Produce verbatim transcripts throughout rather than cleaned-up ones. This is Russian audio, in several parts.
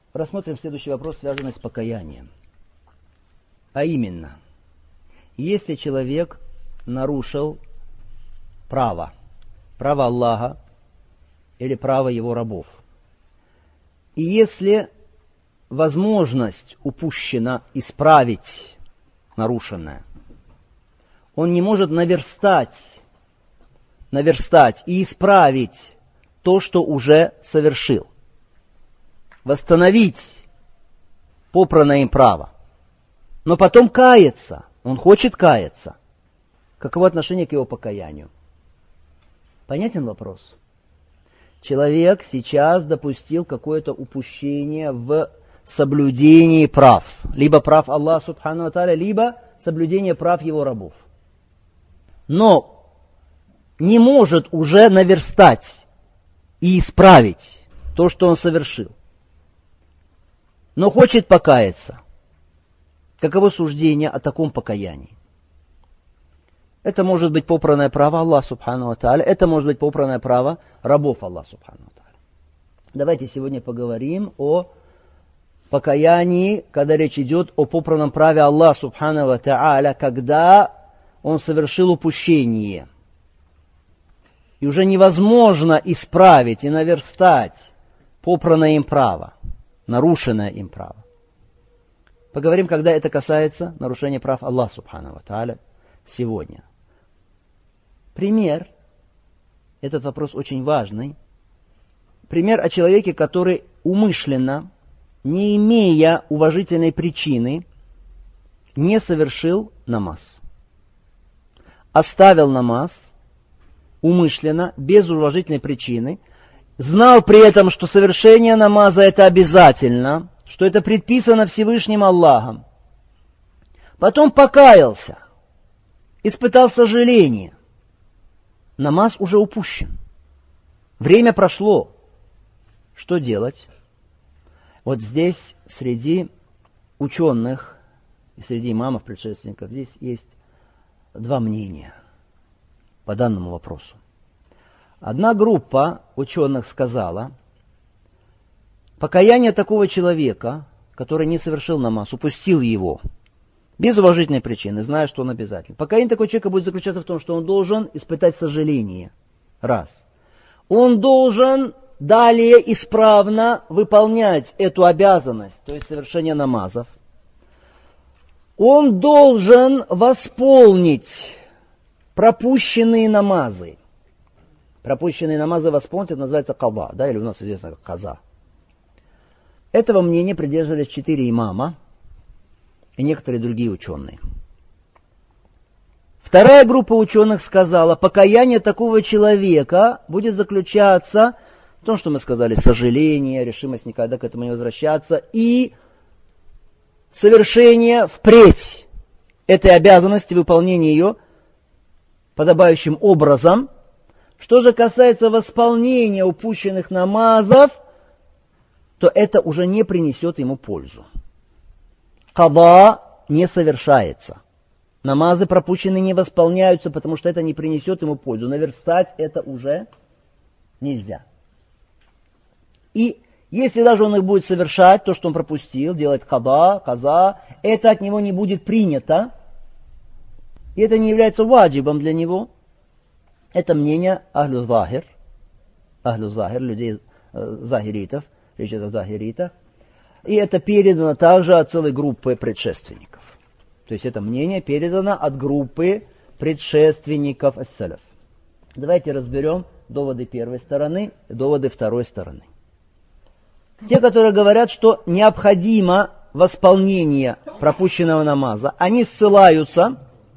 рассмотрим следующий вопрос, связанный с покаянием. А именно, если человек нарушил право, право Аллаха или право его рабов, и если возможность упущена исправить нарушенное, он не может наверстать, наверстать и исправить то, что уже совершил, восстановить попранное им право, но потом каяться, он хочет каяться. Каково отношение к его покаянию? Понятен вопрос? Человек сейчас допустил какое-то упущение в соблюдении прав. Либо прав Аллаха Субхану ва Тааля, либо соблюдение прав его рабов. Но не может уже наверстать и исправить то, что он совершил. Но хочет покаяться. Каково суждение о таком покаянии? Это может быть попранное право Аллаха Субхану ва Тааля, это может быть попранное право рабов Аллаха Субхану ва Тааля. Давайте сегодня поговорим о покаянии, когда речь идет о попранном праве Аллаха Субхану ва Тааля, когда он совершил упущение. И уже невозможно исправить и наверстать попранное им право, нарушенное им право. Поговорим, когда это касается нарушения прав Аллаха Субхану ва Тааля сегодня. Пример, этот вопрос очень важный. Пример о человеке, который умышленно, не имея уважительной причины, не совершил намаз. Оставил намаз умышленно, без уважительной причины, знал при этом, что совершение намаза это обязательно, что это предписано Всевышним Аллахом. Потом покаялся, испытал сожаление. Намаз уже упущен. Время прошло. Что делать? Вот здесь среди ученых и среди имамов, предшественников, здесь есть два мнения по данному вопросу. Одна группа ученых сказала, покаяние такого человека, который не совершил намаз, упустил его, без уважительной причины, зная, что он обязательно. Покаяние такого человека будет заключаться в том, что он должен испытать сожаление. Раз. Он должен далее исправно выполнять эту обязанность, то есть совершение намазов. Он должен восполнить пропущенные намазы. Пропущенные намазы восполнить, это называется када, да, или у нас известно как каза. Этого мнения придерживались четыре имама и некоторые другие ученые. Вторая группа ученых сказала, покаяние такого человека будет заключаться в том, что мы сказали, сожаление, решимость никогда к этому не возвращаться и совершение впредь этой обязанности, выполнения ее подобающим образом. Что же касается восполнения упущенных намазов, то это уже не принесет ему пользу. Када не совершается. Намазы пропущенные не восполняются, потому что это не принесет ему пользу. Наверстать это уже нельзя. И если даже он их будет совершать, то, что он пропустил, делать када, каза, это от него не будет принято. И это не является ваджибом для него. Это мнение ахлю захир, ахлю захир, людей э, захиритов, речь идет о захиритах. И это передано также от целой группы предшественников. То есть это мнение передано от группы предшественников ас-салаф. Давайте разберем доводы первой стороны и доводы второй стороны. Те, которые говорят, что необходимо восполнение пропущенного намаза, они ссылаются,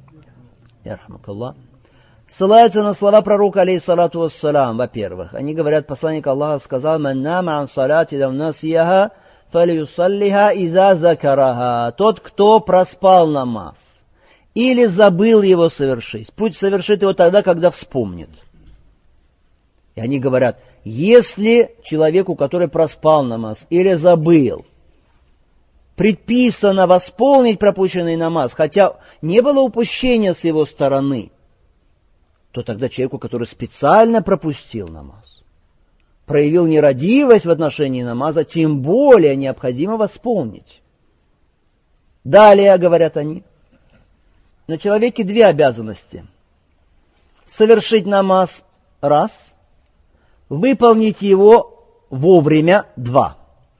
ссылаются на слова пророка, алейхиссалату вассалям, во-первых. Они говорят, посланник Аллаха сказал, «Ман нама ан салати лав насияха, фалюсаллиха иза закараха». Тот, кто проспал намаз или забыл его совершить, пусть совершит его тогда, когда вспомнит. И они говорят, если человеку, который проспал намаз или забыл, предписано восполнить пропущенный намаз, хотя не было упущения с его стороны, то тогда человеку, который специально пропустил намаз, проявил нерадивость в отношении намаза, тем более необходимо восполнить. Далее, говорят они, на человеке две обязанности. Совершить намаз – раз, выполнить его вовремя – два.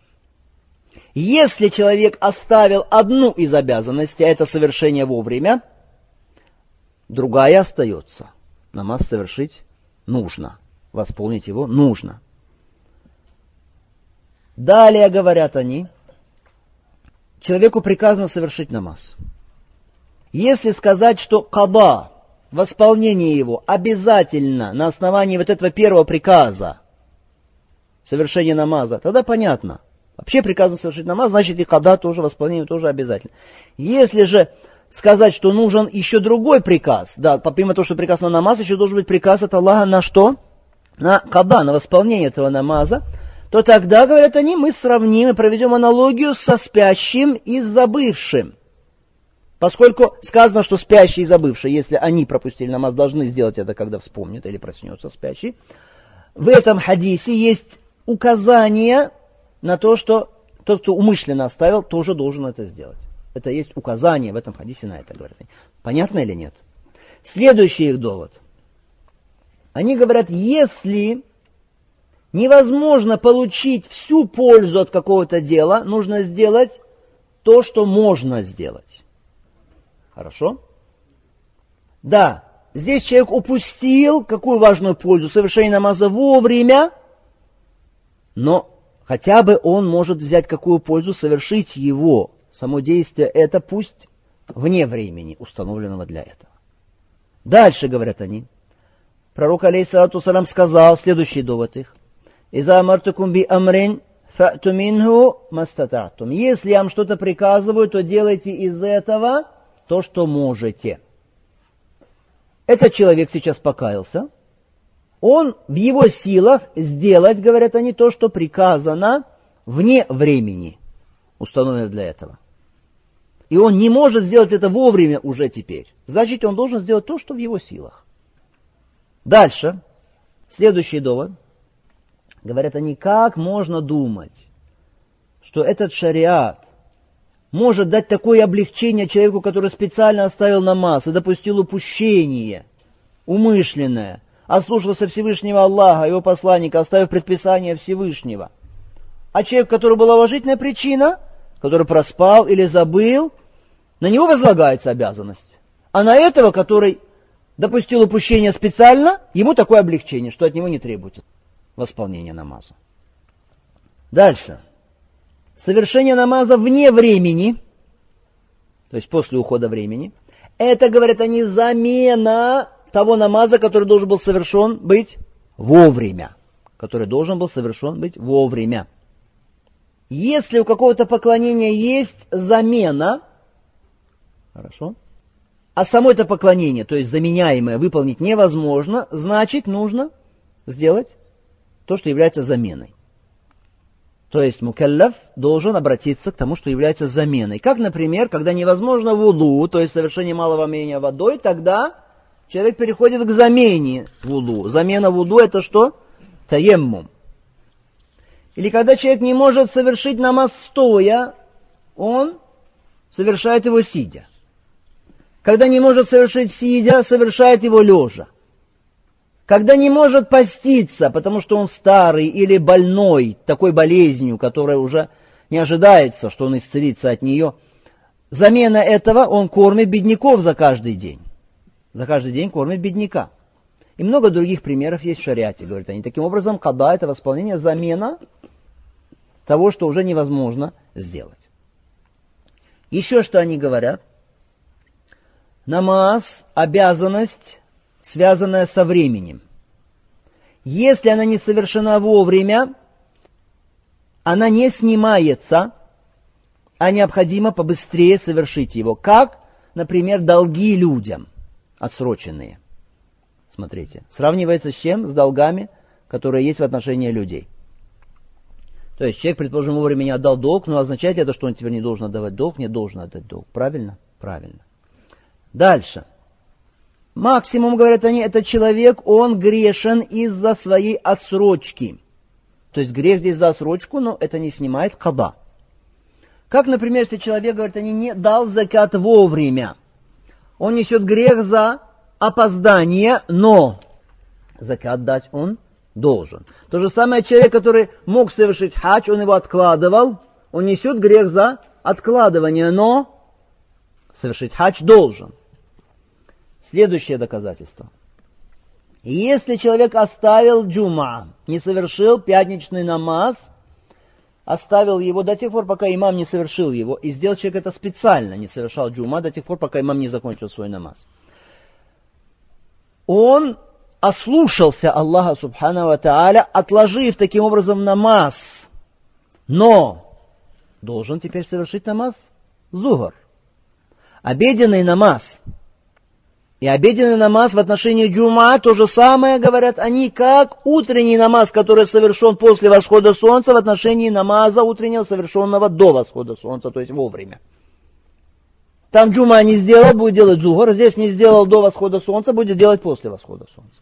Если человек оставил одну из обязанностей, а это совершение вовремя, другая остается. Намаз совершить нужно, восполнить его нужно. Далее, говорят они, человеку приказано совершить намаз. Если сказать, что када, восполнение его, обязательно на основании вот этого первого приказа, совершения намаза, тогда понятно. Вообще приказано совершить намаз, значит и када тоже, восполнение тоже обязательно. Если же сказать, что нужен еще другой приказ, да, помимо того, что приказ на намаз, еще должен быть приказ от Аллаха на что? На када, на восполнение этого намаза, то тогда, говорят они, мы сравним и проведем аналогию со спящим и забывшим. Поскольку сказано, что спящий и забывший, если они пропустили намаз, должны сделать это, когда вспомнят или проснется спящий, в этом хадисе есть указание на то, что тот, кто умышленно оставил, тоже должен это сделать. Это есть указание в этом хадисе на это, говорят. Понятно или нет? Следующий их довод. Они говорят, если невозможно получить всю пользу от какого-то дела, нужно сделать то, что можно сделать. Хорошо? Да, здесь человек упустил какую важную пользу? Совершение намаза вовремя, но хотя бы он может взять какую пользу, совершить его. Само действие это пусть вне времени, установленного для этого. Дальше, говорят они, пророк алейхиссалату вассалям сказал, следующий довод их, «Иза амартукум би амрин фа'ту минху мастататум». Если я вам что-то приказываю, то делайте из этого то, что можете. Этот человек сейчас покаялся. Он в его силах сделать, говорят они, то, что приказано вне времени, установлено для этого. И он не может сделать это вовремя уже теперь. Значит, он должен сделать то, что в его силах. Дальше. Следующий довод. Говорят они, как можно думать, что этот шариат может дать такое облегчение человеку, который специально оставил намаз и допустил упущение, умышленное, ослушался Всевышнего Аллаха, его посланника, оставив предписание Всевышнего. А человек, у которого была уважительная причина, который проспал или забыл, на него возлагается обязанность. А на этого, который допустил упущение специально, ему такое облегчение, что от него не требуется восполнения намаза. Дальше. Совершение намаза вне времени, то есть после ухода времени, это, говорят они, замена того намаза, который должен был совершен быть вовремя. Который должен был совершен быть вовремя. Если у какого-то поклонения есть замена, хорошо, а само это поклонение, то есть заменяемое, выполнить невозможно, значит нужно сделать то, что является заменой. То есть мукаллаф должен обратиться к тому, что является заменой. Как, например, когда невозможно вуду, то есть совершение малого омовения водой, тогда человек переходит к замене вуду. Замена вуду это что? Таеммум. Или когда человек не может совершить намаз стоя, он совершает его сидя. Когда не может совершить сидя, совершает его лежа. Когда не может поститься, потому что он старый или больной, такой болезнью, которая уже не ожидается, что он исцелится от нее, замена этого он кормит бедняков за каждый день. За каждый день кормит бедняка. И много других примеров есть в шариате, говорят они. Таким образом, када – это восполнение, замена того, что уже невозможно сделать. Еще что они говорят. Намаз – обязанность, связанная со временем. Если она не совершена вовремя, она не снимается, а необходимо побыстрее совершить его. Как, например, долги людям, отсроченные. Смотрите, сравнивается с чем? С долгами, которые есть в отношении людей. То есть человек, предположим, вовремя не отдал долг, но означает это, что он теперь не должен отдавать долг, не должен отдать долг. Правильно? Правильно. Дальше. Максимум, говорят они, этот человек, он грешен из-за своей отсрочки. То есть грех здесь за отсрочку, но это не снимает када. Как, например, если человек говорит, они не дал закат вовремя. Он несет грех за опоздание, но закат дать он должен. То же самое человек, который мог совершить хадж, он его откладывал, он несет грех за откладывание, но совершить хадж должен. Следующее доказательство. Если человек оставил джума, не совершил пятничный намаз, оставил его до тех пор, пока имам не совершил его, и сделал человек это специально, не совершал джума до тех пор, пока имам не закончил свой намаз. Он ослушался Аллаха Субхану ва Тааля, отложив таким образом намаз, но должен теперь совершить намаз зухр. Обеденный намаз и обеденный намаз в отношении джума то же самое, говорят они, как утренний намаз, который совершен после восхода солнца в отношении намаза утреннего, совершенного до восхода солнца, то есть вовремя. Там джума не сделал, будет делать зухр, здесь не сделал до восхода солнца, будет делать после восхода солнца.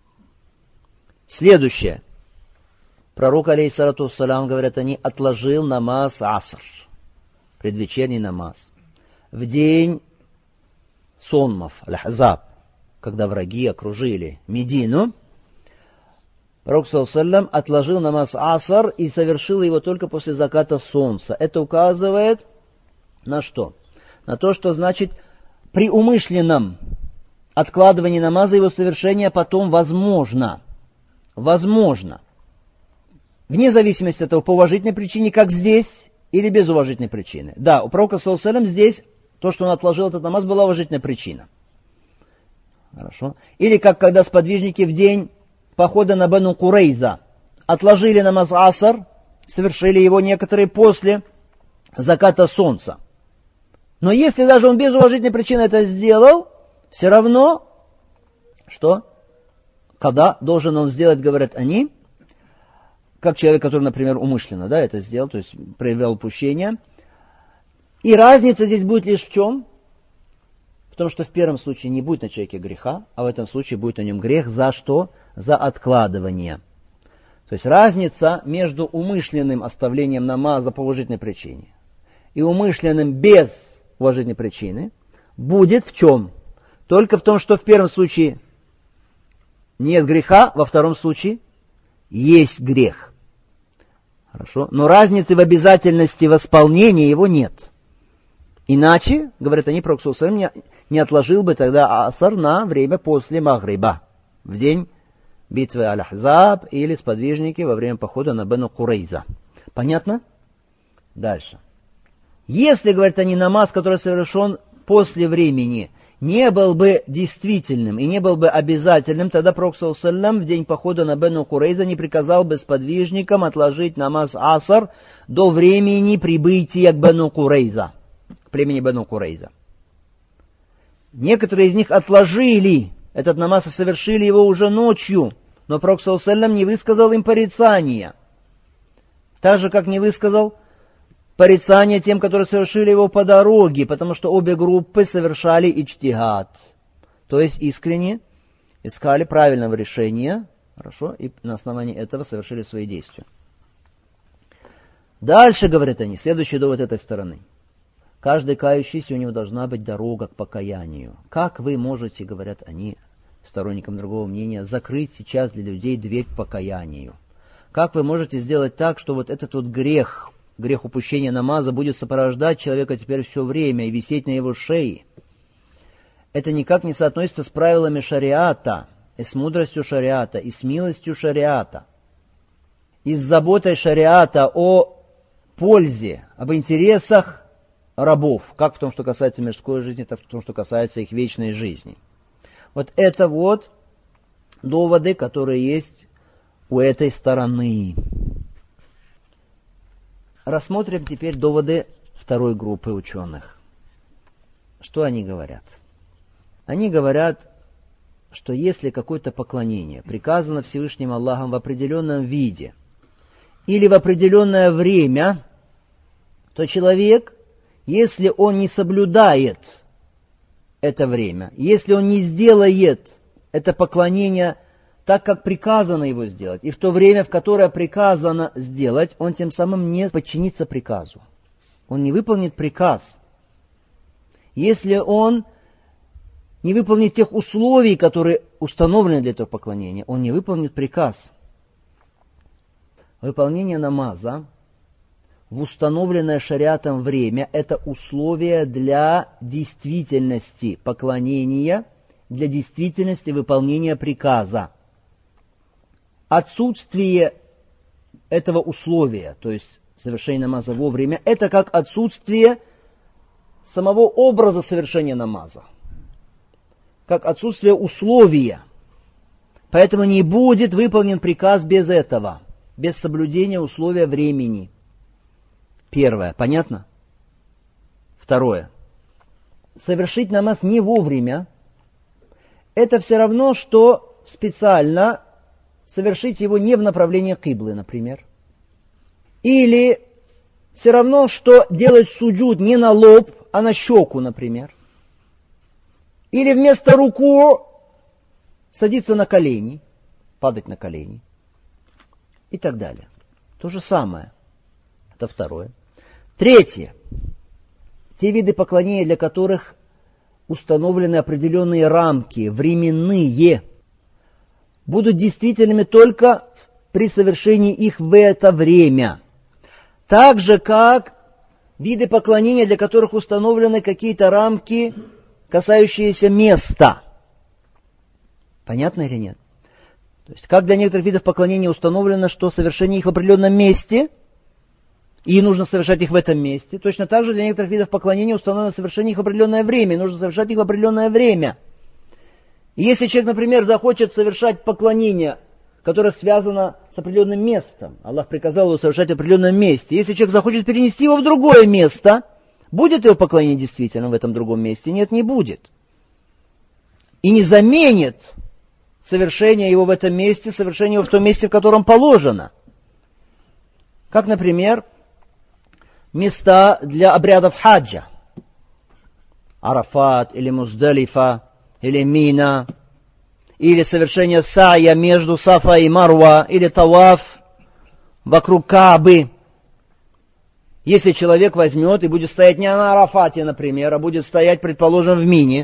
Следующее. Пророк, алейхиссалату вассалям, говорят они, отложил намаз аср, предвечерний намаз, в день сонмов, аль-Ахзаб, когда враги окружили Медину. Пророк, саллаллаху алейхи ва саллям, отложил намаз аср и совершил его только после заката солнца. Это указывает на что? На то, что значит при умышленном откладывании намаза его совершение потом возможно. Возможно. Вне зависимости от того, по уважительной причине, как здесь, или без уважительной причины. Да, у пророка, саллаллаху алейхи ва саллям, здесь то, что он отложил этот намаз, была уважительная причина. Хорошо. Или как когда сподвижники в день похода на Бану Курейза отложили намаз аср, совершили его некоторые после заката солнца. Но если даже он без уважительной причины это сделал, все равно, что? Когда должен он сделать, говорят они, как человек, который, например, умышленно, да, это сделал, то есть проявлял упущение. И разница здесь будет лишь в чем? В том, что в первом случае не будет на человеке греха, а в этом случае будет на нем грех за что? За откладывание. То есть разница между умышленным оставлением намаза по уважительной причине и умышленным без уважительной причины будет в чем? Только в том, что в первом случае нет греха, во втором случае есть грех. Хорошо? Но разницы в обязательности восполнения его нет. Иначе, говорят они, пророк саллаллаху алейхи ва саллям не отложил бы тогда аср на время после Магриба, в день битвы Аль-Ахзаб или сподвижники во время похода на Бану Курейза. Понятно? Дальше. Если, говорят они, намаз, который совершен после времени, не был бы действительным и не был бы обязательным, тогда пророк саллаллаху алейхи ва саллям в день похода на Бану Курейза не приказал бы сподвижникам отложить намаз аср до времени прибытия к Бану Курейза, к племени Бану Курейза. Некоторые из них отложили этот намаз и совершили его уже ночью, но пророк саллаллаху алейхи ва саллям не высказал им порицания. Так же, как не высказал порицание тем, которые совершили его по дороге, потому что обе группы совершали иджтихад. То есть искренне искали правильного решения, хорошо, и на основании этого совершили свои действия. Дальше, говорят они, следующий довод этой стороны. Каждый кающийся, у него должна быть дорога к покаянию. Как вы можете, говорят они, сторонникам другого мнения, закрыть сейчас для людей дверь к покаянию? Как вы можете сделать так, что вот этот вот грех, грех упущения намаза будет сопровождать человека теперь все время и висеть на его шее? Это никак не соотносится с правилами шариата, и с мудростью шариата, и с милостью шариата, и с заботой шариата о пользе, об интересах рабов, как в том, что касается мирской жизни, так и в том, что касается их вечной жизни. Вот это вот доводы, которые есть у этой стороны. Рассмотрим теперь доводы второй группы ученых. Что они говорят? Они говорят, что если какое-то поклонение приказано Всевышним Аллахом в определенном виде или в определенное время, то человек, если он не соблюдает это время, если он не сделает это поклонение так, как приказано его сделать, и в то время, в которое приказано сделать, он тем самым не подчинится приказу. Он не выполнит приказ. Если он не выполнит тех условий, которые установлены для этого поклонения, он не выполнит приказ. Выполнение намаза в установленное шариатом время – это условие для действительности поклонения, для действительности выполнения приказа. Отсутствие этого условия, то есть совершение намаза вовремя, это как отсутствие самого образа совершения намаза, как отсутствие условия. Поэтому не будет выполнен приказ без этого, без соблюдения условия времени. Первое. Понятно? Второе. Совершить намаз не вовремя – это все равно, что специально совершить его не в направлении киблы, например. Или все равно, что делать суджуд не на лоб, а на щеку, например. Или вместо руку садиться на колени, падать на колени и так далее. То же самое. Это второе. Третье. Те виды поклонения, для которых установлены определенные рамки, временные, будут действительными только при совершении их в это время. Так же, как виды поклонения, для которых установлены какие-то рамки, касающиеся места. Понятно или нет? То есть, как для некоторых видов поклонения установлено, что совершение их в определенном месте, и нужно совершать их в этом месте, точно так же для некоторых видов поклонения установлено совершение их в определенное время, и нужно совершать их в определенное время. И если человек, например, захочет совершать поклонение, которое связано с определенным местом, Аллах приказал его совершать в определенном месте, если человек захочет перенести его в другое место, будет его поклонение действительно в этом другом месте? Нет, не будет. И не заменит совершение его в этом месте, совершение его в том месте, в котором положено. Как, например, места для обрядов хаджа. Арафат, или Муздалифа, или Мина, или совершение сая между Сафа и Марва, или таваф вокруг Каабы. Если человек возьмет и будет стоять не на Арафате, например, а будет стоять, предположим, в Мине,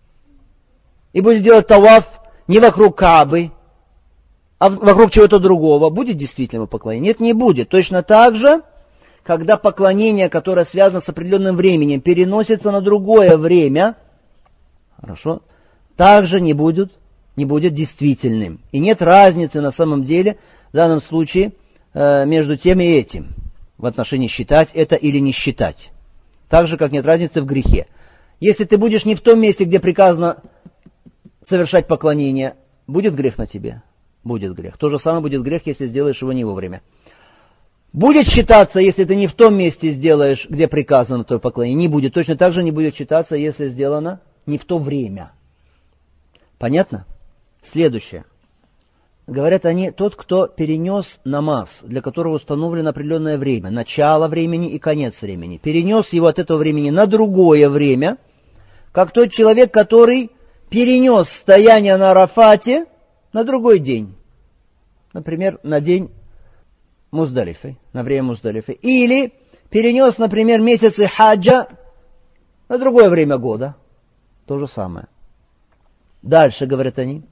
и будет делать таваф не вокруг Каабы, а вокруг чего-то другого, будет действительно поклонение? Нет, не будет. Точно так же, когда поклонение, которое связано с определенным временем, переносится на другое время, хорошо, также не будет, не будет действительным. И нет разницы на самом деле в данном случае э, между тем и этим, в отношении считать это или не считать. Так же, как нет разницы в грехе. Если ты будешь не в том месте, где приказано совершать поклонение, будет грех на тебе? Будет грех. То же самое будет грех, если сделаешь его не вовремя. Будет считаться, если ты не в том месте сделаешь, где приказано твое поклонение? Не будет. Точно так же не будет считаться, если сделано не в то время. Понятно? Следующее. Говорят они, тот, кто перенес намаз, для которого установлено определенное время, начало времени и конец времени, перенес его от этого времени на другое время, как тот человек, который перенес стояние на Арафате на другой день. Например, на день Муздалифы, на время Муздалифы. Или перенес, например, месяцы хаджа на другое время года. То же самое. Дальше, говорят они.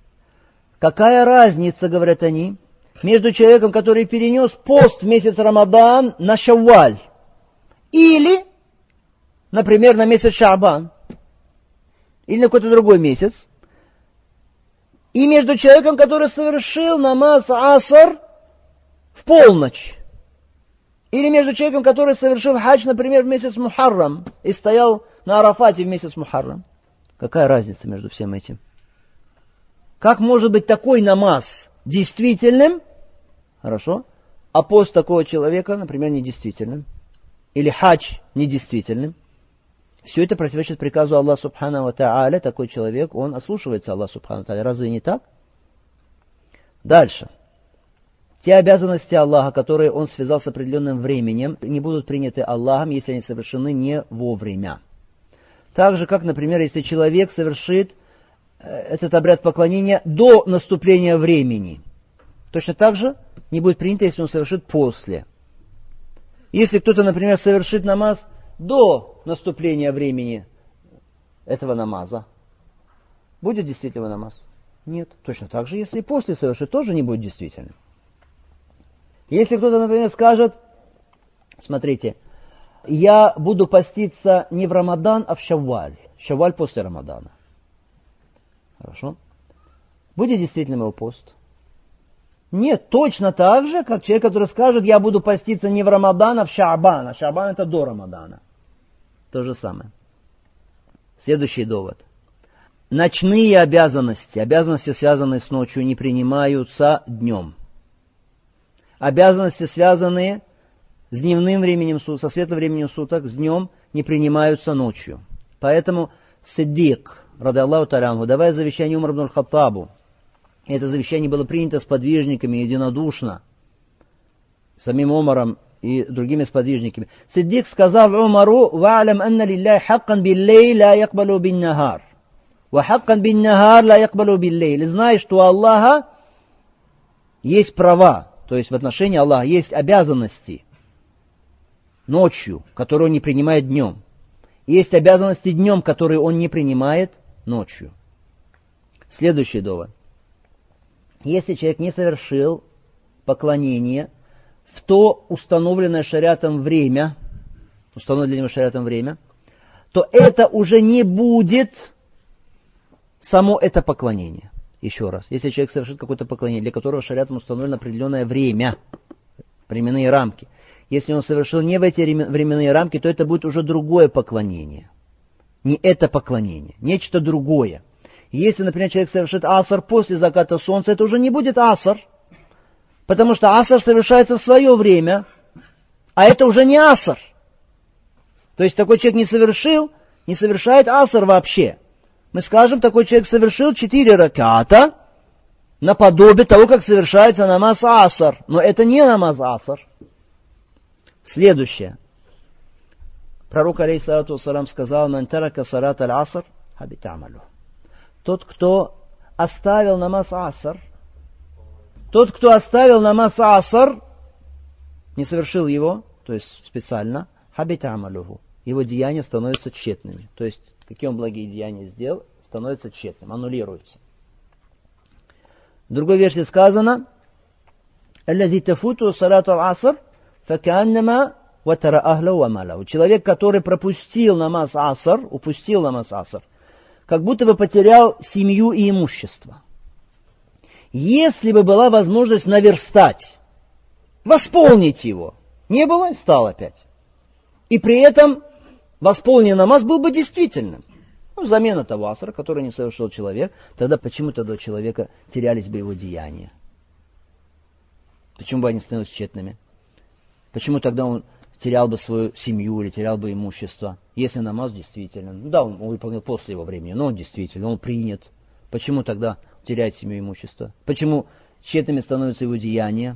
Какая разница, говорят они, между человеком, который перенес пост в месяц Рамадан на Шавваль, или, например, на месяц Шаабан, или на какой-то другой месяц, и между человеком, который совершил намаз аср в полночь, или между человеком, который совершил хадж, например, в месяц Мухаррам, и стоял на Арафате в месяц Мухаррам. Какая разница между всем этим? Как может быть такой намаз действительным, хорошо, а пост такого человека, например, недействительным? Или хадж недействительным? Все это противоречит приказу Аллаха Субхану ва Тааля. Такой человек, он ослушивается Аллаха Субхану ва Тааля. Разве не так? Дальше. Те обязанности Аллаха, которые он связал с определенным временем, не будут приняты Аллахом, если они совершены не вовремя. Так же, как, например, если человек совершит этот обряд поклонения до наступления времени. Точно так же не будет принято, если он совершит после. Если кто-то, например, совершит намаз до наступления времени этого намаза, будет действительно намаз? Нет. Точно так же, если и после совершит, тоже не будет действительным. Если кто-то, например, скажет, смотрите, я буду поститься не в Рамадан, а в Шавваль. Шавваль после Рамадана. Хорошо? Будет действительно его пост? Нет, точно так же, как человек, который скажет, я буду поститься не в Рамадан, а в Шаабан. А Шаабан это до Рамадана. То же самое. Следующий довод. Ночные обязанности, обязанности, связанные с ночью, не принимаются днем. Обязанности, связанные с дневным временем суток, со светлым временем суток, с днем, не принимаются ночью. Поэтому Сиддик, ради Аллаху та'аля, давая завещание Умар ибн аль-Хаттабу, это завещание было принято сподвижниками единодушно, самим Умаром и другими сподвижниками. Сиддик сказал Умару: «Ва'алям анна лилляхи хаккан биллей ла якбалу бин-нахар, ва хаккан бин-нахар ла якбалу биллей». Знай, что у Аллаха есть права, то есть в отношении Аллаха есть обязанности ночью, которые он не принимает днем. Есть обязанности днем, которые он не принимает ночью. Следующий довод. Если человек не совершил поклонение в то установленное шариатом время, установленное шариатом время, то это уже не будет само это поклонение. Еще раз, если человек совершит какое-то поклонение, для которого шариатом установлено определенное время, временные рамки, если он совершил не в эти временные рамки, то это будет уже другое поклонение. Не это поклонение, нечто другое. Если, например, человек совершит аср после заката солнца, это уже не будет аср, потому что аср совершается в свое время, а это уже не аср. То есть такой человек не совершил, не совершает аср вообще. Мы скажем, такой человек совершил четыре раката наподобие того, как совершается намаз аср. Но это не намаз аср. Следующее. Пророк, алейхиссалату вассалам, сказал: «Ман тарака салат аль-аср, хабита амалюху». Тот, кто оставил намаз аср, тот, кто оставил намаз аср, не совершил его, то есть специально, хабита амалюху, его деяния становятся тщетными. То есть, какие он благие деяния сделал, становятся тщетным, аннулируются. В другой версии сказано: «Аллази тафуту салату аль-аср, факаннама ватара ахла ва маlahu». Человек, который пропустил намаз аср, упустил намаз аср, как будто бы потерял семью и имущество. Если бы была возможность наверстать, восполнить его, не было, стал опять. И при этом восполненный намаз был бы действительным. Ну, замена того асра, который не совершил человек, тогда почему тогда у человека терялись бы его деяния? Почему бы они становились тщетными? Почему тогда он терял бы свою семью или терял бы имущество, если намаз действительно? Ну да, он выполнил после его времени, но он действительно, он принят. Почему тогда теряет семью и имущество? Почему тщетными становятся его деяния?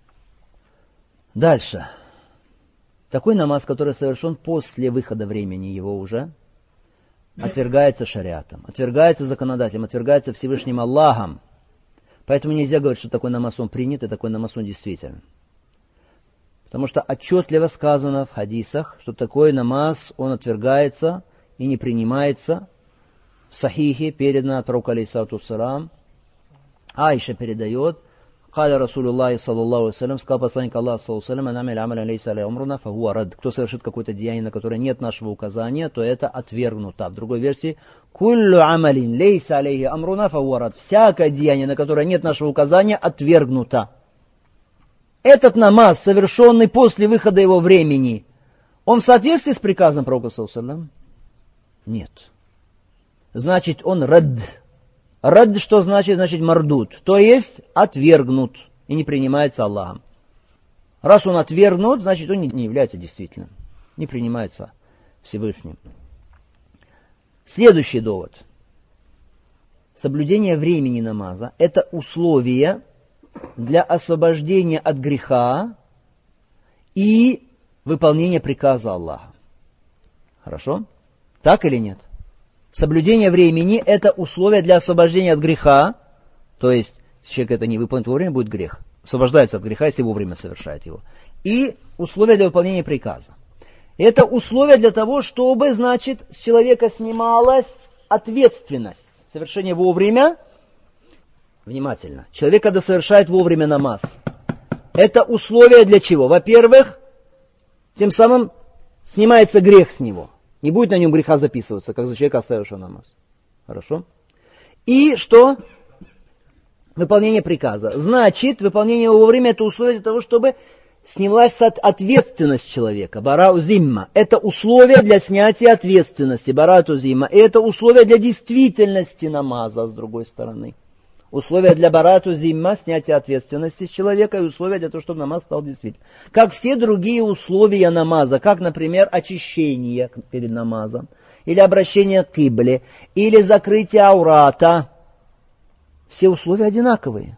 Дальше. Такой намаз, который совершен после выхода времени его уже, отвергается шариатом, отвергается законодателем, отвергается Всевышним Аллахом. Поэтому нельзя говорить, что такой намаз он принят и такой намаз он действителен. Потому что отчетливо сказано в хадисах, что такой намаз, он отвергается и не принимается. В сахихе передано от пророка, алейхиссалату вассалам, Аиша передает: «Каля Расулуллахи саллаллаху алейхи вассалям», сказал посланник Аллаха саллаллаху алейхи вассалям: «Анамиль амалян лейса алейхи амруна фахуа рад». Кто совершит какое-то деяние, на которое нет нашего указания, то это отвергнуто. В другой версии: «Куллю амалин лейса алейхи амруна фахуа рад». Всякое деяние, на которое нет нашего указания, отвергнуто. Этот намаз, совершенный после выхода его времени, он в соответствии с приказом пророка саллаллаху алейхи вассалям? Нет. Значит, он рад. Рад что значит? Значит мардут. То есть отвергнут и не принимается Аллахом. Раз он отвергнут, значит он не является действительным. Не принимается Всевышним. Следующий довод. Соблюдение времени намаза – это условие для освобождения от греха и выполнения приказа Аллаха. Хорошо? Так или нет? Соблюдение времени – это условие для освобождения от греха, то есть, если человек это не выполнит вовремя, будет грех. Освобождается от греха, если вовремя совершает его. И условие для выполнения приказа. Это условие для того, чтобы, значит, с человека снималась ответственность. Совершение вовремя, внимательно, человек, когда совершает вовремя намаз, это условие для чего? Во-первых, тем самым снимается грех с него. Не будет на нем греха записываться, как за человека, оставившего намаз. Хорошо? И что? Выполнение приказа. Значит, выполнение вовремя это условие для того, чтобы снялась ответственность человека. Барау зимма. Это условие для снятия ответственности. Барату зимма. И это условие для действительности намаза, с другой стороны. Условия для барату зимма, снятия ответственности с человека, и условия для того, чтобы намаз стал действительным. Как все другие условия намаза, как, например, очищение перед намазом, или обращение к кибле, или закрытие аурата. Все условия одинаковые.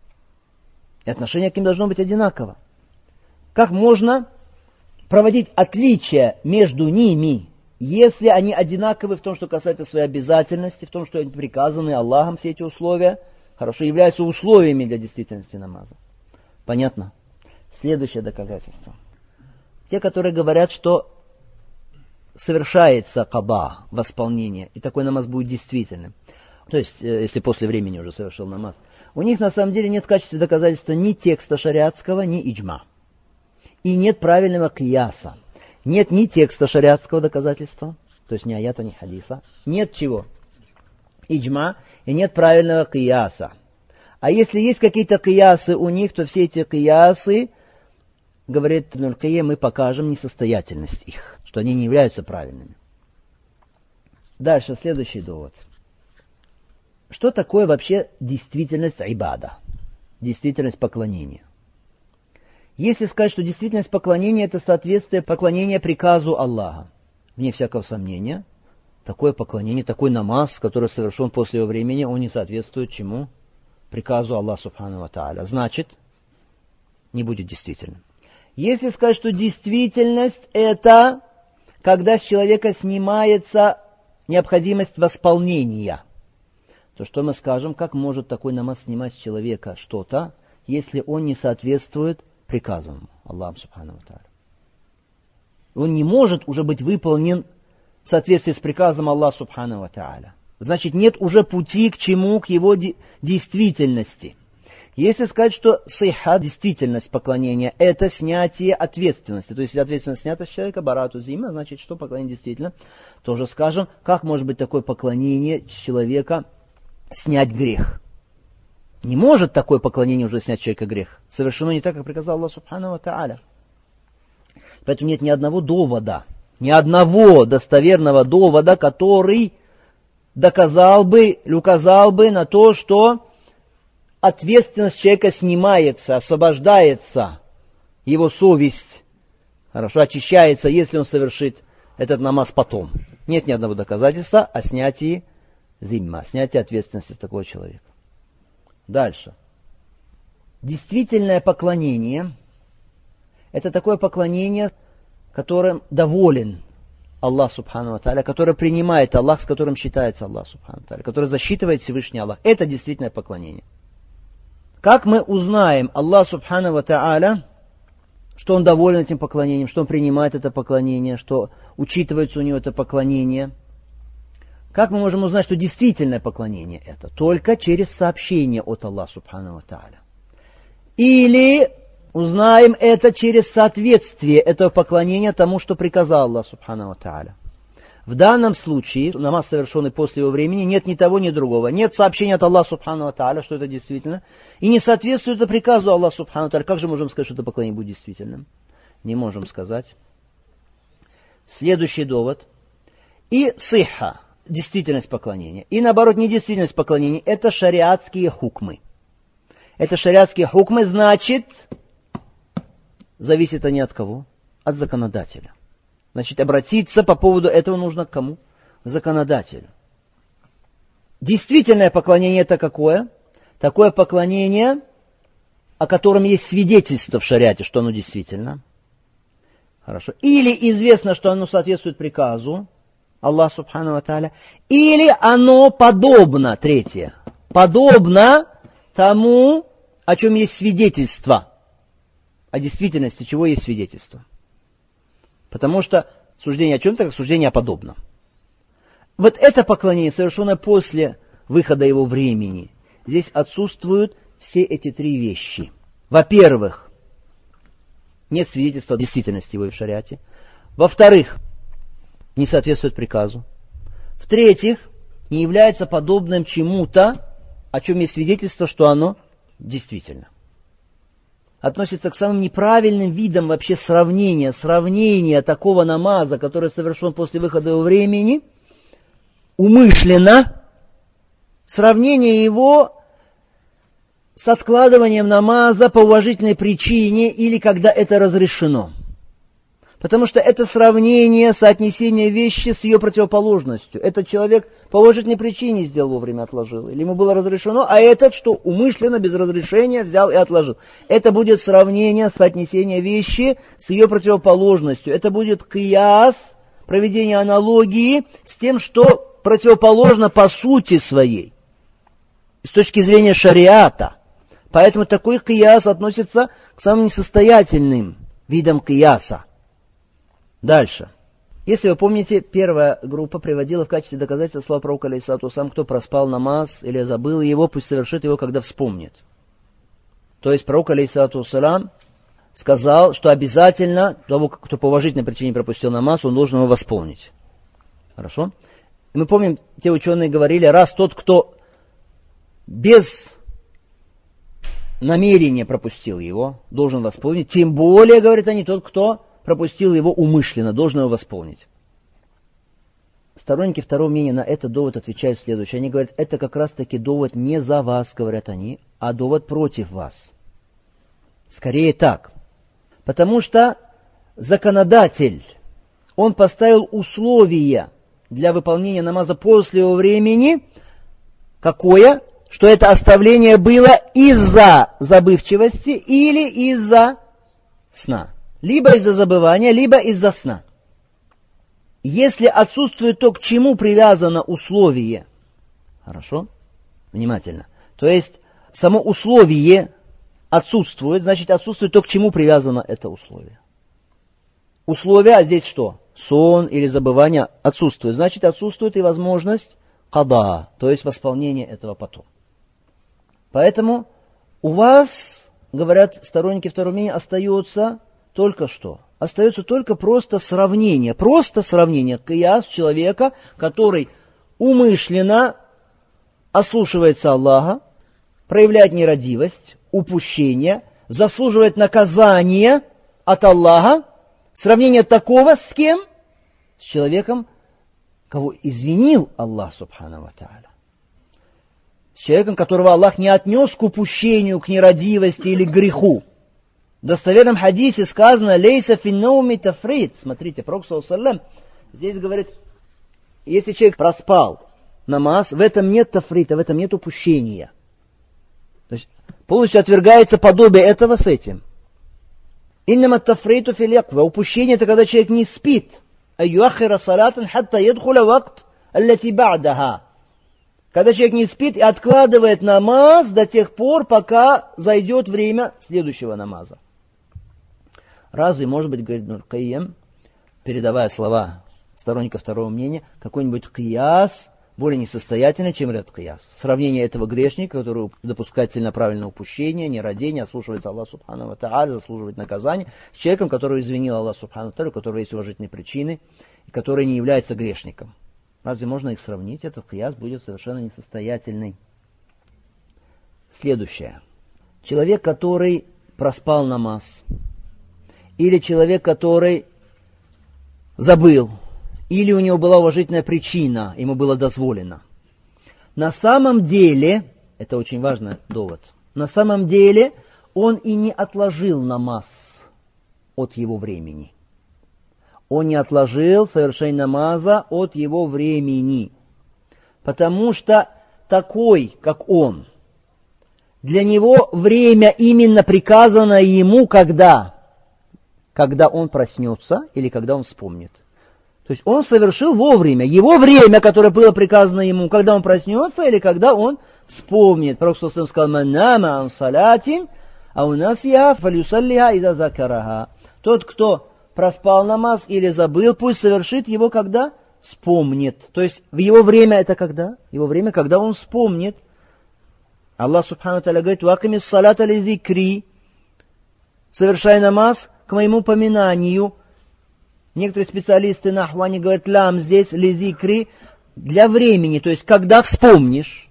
И отношение к ним должно быть одинаково. Как можно проводить отличия между ними, если они одинаковы в том, что касается своей обязательности, в том, что они приказаны Аллахом, все эти условия, хорошо, являются условиями для действительности намаза. Понятно? Следующее доказательство. Те, которые говорят, что совершается каба, восполнение, и такой намаз будет действительным. То есть, если после времени уже совершил намаз. У них на самом деле нет в качестве доказательства ни текста шариатского, ни иджма. И нет правильного кияса. Нет ни текста шариатского доказательства, то есть ни аята, ни хадиса. Нет чего? Иджма, и нет правильного кияса. А если есть какие-то киясы у них, то все эти киясы, говорит Ибн аль-Кайим, мы покажем несостоятельность их, что они не являются правильными. Дальше, следующий довод. Что такое вообще действительность ибада? Действительность поклонения. Если сказать, что действительность поклонения – это соответствие поклонения приказу Аллаха, вне всякого сомнения, такое поклонение, такой намаз, который совершен после его времени, он не соответствует чему? Приказу Аллаха Субхану ва Тааля. Значит, не будет действительным. Если сказать, что действительность – это когда с человека снимается необходимость восполнения, то что мы скажем, как может такой намаз снимать с человека что-то, если он не соответствует приказам Аллаха Субхану ва Тааля. Он не может уже быть выполнен в соответствии с приказом Аллаха Субхану ва Тааля. Значит, нет уже пути к чему? К его действительности. Если сказать, что сиха, действительность поклонения, это снятие ответственности. То есть, если ответственность снята с человека, барату зима, значит, что поклонение действительно? Тоже скажем, как может быть такое поклонение с человека снять грех? Не может такое поклонение уже снять с человека грех. Совершено не так, как приказал Аллах Субхану ва Тааля. Поэтому нет ни одного довода, ни одного достоверного довода, который доказал бы или указал бы на то, что ответственность человека снимается, освобождается, его совесть, хорошо, очищается, если он совершит этот намаз потом. Нет ни одного доказательства о снятии зимма, о снятии ответственности с такого человека. Дальше. Действительное поклонение – это такое поклонение, которым доволен Аллах Субхану ва Тааля, которое принимает Аллах, с которым считается Аллах Субхану ва Тааля, которое засчитывает Всевышний Аллах. Это действительное поклонение. Как мы узнаем Аллах Субхану ва Тааля, что Он доволен этим поклонением, что Он принимает это поклонение, что учитывается у Него это поклонение? Как мы можем узнать, что действительное поклонение это? Только через сообщение от Аллаха Субхану ва Тааля. Или узнаем это через соответствие этого поклонения тому, что приказал Аллах Субхану ва Тааля. В данном случае, намаз, совершенный после его времени, нет ни того, ни другого. Нет сообщения от Аллаха Субхану ва Тааля, что это действительно. И не соответствует это приказу Аллаха Субхану ва Тааля. Как же можем сказать, что это поклонение будет действительным? Не можем сказать. Следующий довод. И сиха. Действительность поклонения. И наоборот, недействительность поклонения – это шариатские хукмы. Это шариатские хукмы, значит, зависит они от кого? От законодателя. Значит, обратиться по поводу этого нужно к кому? К законодателю. Действительное поклонение – это какое? Такое поклонение, о котором есть свидетельство в шариате, что оно действительно. Хорошо. Или известно, что оно соответствует приказу. Аллах Субхану ва Тааля, или оно подобно, третье, подобно тому, о чем есть свидетельство, о действительности чего есть свидетельство. Потому что суждение о чем-то, как суждение о подобном. Вот это поклонение, совершенное после выхода его времени, здесь отсутствуют все эти три вещи. Во-первых, нет свидетельства о действительности его в шариате. Во-вторых, не соответствует приказу. В-третьих, не является подобным чему-то, о чем есть свидетельство, что оно действительно. Относится к самым неправильным видам вообще сравнения, сравнения такого намаза, который совершен после выхода его времени, умышленно, сравнение его с откладыванием намаза по уважительной причине или когда это разрешено. Потому что это сравнение, соотнесение вещи с ее противоположностью. Этот человек по уважительной причине сделал вовремя, отложил. Или ему было разрешено, а этот, что умышленно, без разрешения, взял и отложил. Это будет сравнение, соотнесение вещи с ее противоположностью. Это будет кияс, проведение аналогии с тем, что противоположно по сути своей. С точки зрения шариата. Поэтому такой кияс относится к самым несостоятельным видам кияса. Дальше. Если вы помните, первая группа приводила в качестве доказательства слова пророка алейхиссалату вассалам: кто проспал намаз или забыл его, пусть совершит его, когда вспомнит. То есть пророк алейхиссалату вассалам сказал, что обязательно того, кто по уважительной причине пропустил намаз, он должен его восполнить. Хорошо? И мы помним, те ученые говорили, раз тот, кто без намерения пропустил его, должен восполнить, тем более, говорят они, тот, кто пропустил его умышленно, должен его восполнить. Сторонники второго мнения на этот довод отвечают следующее. Они говорят, это как раз таки довод не за вас, говорят они, а довод против вас. Скорее так. Потому что законодатель, он поставил условия для выполнения намаза после его времени. Какое? Что это оставление было из-за забывчивости или из-за сна. Либо из-за забывания, либо из-за сна. Если отсутствует то, к чему привязано условие, хорошо, внимательно, то есть само условие отсутствует, значит отсутствует то, к чему привязано это условие. Условие, а здесь что? Сон или забывание отсутствует, значит отсутствует и возможность када, то есть восполнение этого потом. Поэтому у вас, говорят сторонники второго мнения, остается только что. Остается только просто сравнение. Просто сравнение кияс человека, который умышленно ослушивается Аллаха, проявляет нерадивость, упущение, заслуживает наказания от Аллаха. Сравнение такого с кем? С человеком, кого извинил Аллах Субхану ва Тааля. С человеком, которого Аллах не отнес к упущению, к нерадивости или к греху. В достоверном хадисе сказано «Лейса финноуми тафрит». Смотрите, пророк саллаллаху алейхи ва саллям здесь говорит, если человек проспал намаз, в этом нет тафрита, в этом нет упущения. То есть полностью отвергается подобие этого с этим. «Иннама тафриту фил якза». Упущение — это когда человек не спит. «Айюахира салатан хатта ядхуля вакт аллати ба'даха». Когда человек не спит и откладывает намаз до тех пор, пока зайдет время следующего намаза. Разве, может быть, говорит Ибн аль-Кайим, передавая слова сторонников второго мнения, какой-нибудь кияс более несостоятельный, чем этот кияс? Сравнение этого грешника, который допускает целенаправленное упущение, нерадение, ослушивается Аллах Субхану ва Тааля, заслуживает наказания, с человеком, который извинил Аллах Субхану ва Тааля, у которого есть уважительные причины, и который не является грешником. Разве можно их сравнить? Этот кияс будет совершенно несостоятельный. Следующее. Человек, который проспал намаз, или человек, который забыл, или у него была уважительная причина, ему было дозволено. На самом деле, это очень важный довод, на самом деле он и не отложил намаз от его времени. Он не отложил совершение намаза от его времени. Потому что такой, как он, для него время именно приказано ему когда? Когда он проснется или когда он вспомнит. То есть он совершил вовремя. Его время, которое было приказано ему, когда он проснется или когда он вспомнит. Пророк саллаллаху алейхи ва саллям сказал: «Ман нама ан салатин, а у нас я фалюсаллиха иза закараха». Тот, кто проспал намаз или забыл, пусть совершит его, когда вспомнит. То есть в его время это когда? Его время, когда он вспомнит. Аллах субхану тааля говорит: «Вакимис салата ли зикри». Совершай намаз к моему поминанию. Некоторые специалисты нахва, они говорят: лям здесь, лизикри, для времени, то есть когда вспомнишь.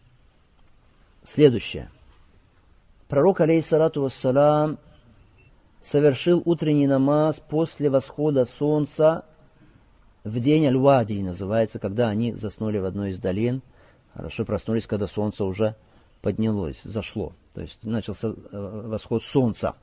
Следующее. Пророк, алейхиссалату вассалам, совершил утренний намаз после восхода солнца в день Аль-Вади, называется, когда они заснули в одной из долин. Хорошо проснулись, когда солнце уже поднялось, зашло. То есть начался восход солнца.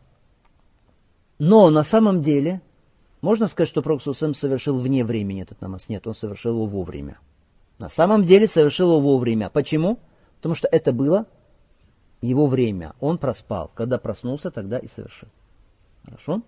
Но на самом деле... Можно сказать, что Пророк саллаллаху алейхи ва саллям совершил вне времени этот намаз? Нет, он совершил его вовремя. На самом деле совершил его вовремя. Почему? Потому что это было его время. Он проспал. Когда проснулся, тогда и совершил. Хорошо?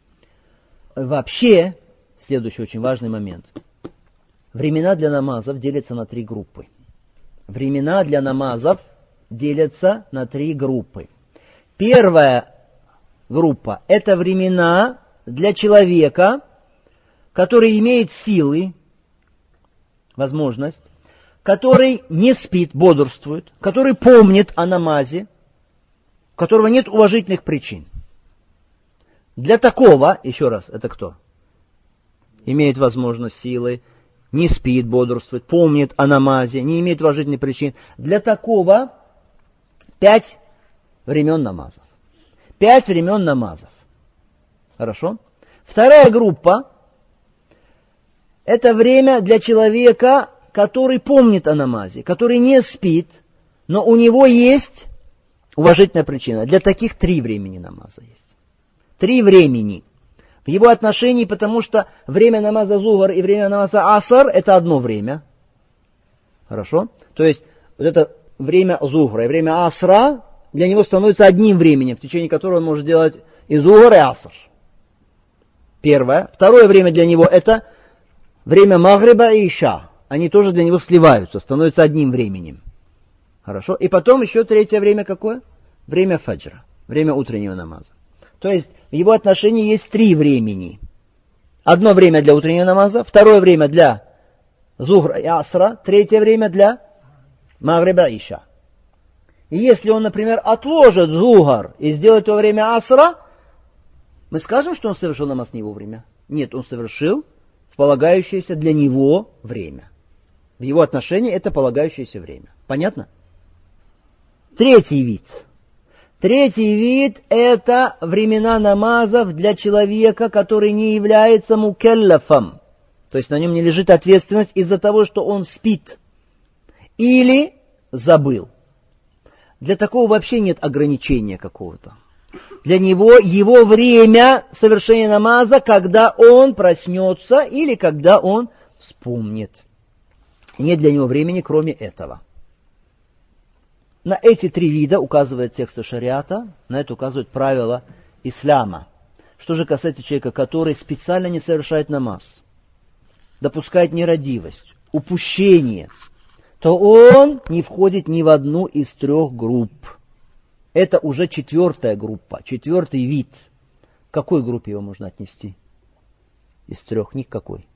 Вообще, следующий очень важный момент. Времена для намазов делятся на три группы. Времена для намазов делятся на три группы. Первая группа – это времена для человека, который имеет силы, возможность, который не спит, бодрствует, который помнит о намазе, у которого нет уважительных причин. Для такого, еще раз, это кто? Имеет возможность силы, не спит, бодрствует, помнит о намазе, не имеет уважительных причин. Для такого пять времен намазов. Пять времен намазов. Хорошо? Вторая группа – это время для человека, который помнит о намазе, который не спит, но у него есть уважительная причина. Для таких три времени намаза есть. Три времени. В его отношении, потому что время намаза зугар и время намаза асар – это одно время. Хорошо? То есть, вот это время зугра и время асра для него становится одним временем, в течение которого он может делать и зугар, и аср. Первое. Второе время для него это время магриба и иша. Они тоже для него сливаются, становятся одним временем. Хорошо? И потом еще третье время какое? Время фаджра, время утреннего намаза. То есть в его отношении есть три времени. Одно время для утреннего намаза, второе время для зухра и асра, третье время для магриба и иша. И если он, например, отложит зухар и сделает во время асра, мы скажем, что он совершил намаз не вовремя? Нет, он совершил в полагающееся для него время. В его отношении это полагающееся время. Понятно? Третий вид. Третий вид – это времена намазов для человека, который не является мукеллафом. То есть на нем не лежит ответственность из-за того, что он спит или забыл. Для такого вообще нет ограничения какого-то. Для него его время совершения намаза, когда он проснется или когда он вспомнит. Нет для него времени, кроме этого. На эти три вида указывает тексты шариата, на это указывают правила ислама. Что же касается человека, который специально не совершает намаз, допускает нерадивость, упущение, то он не входит ни в одну из трех групп. Это уже четвертая группа, четвертый вид. К какой группе его можно отнести? Из трех? Ни к какой.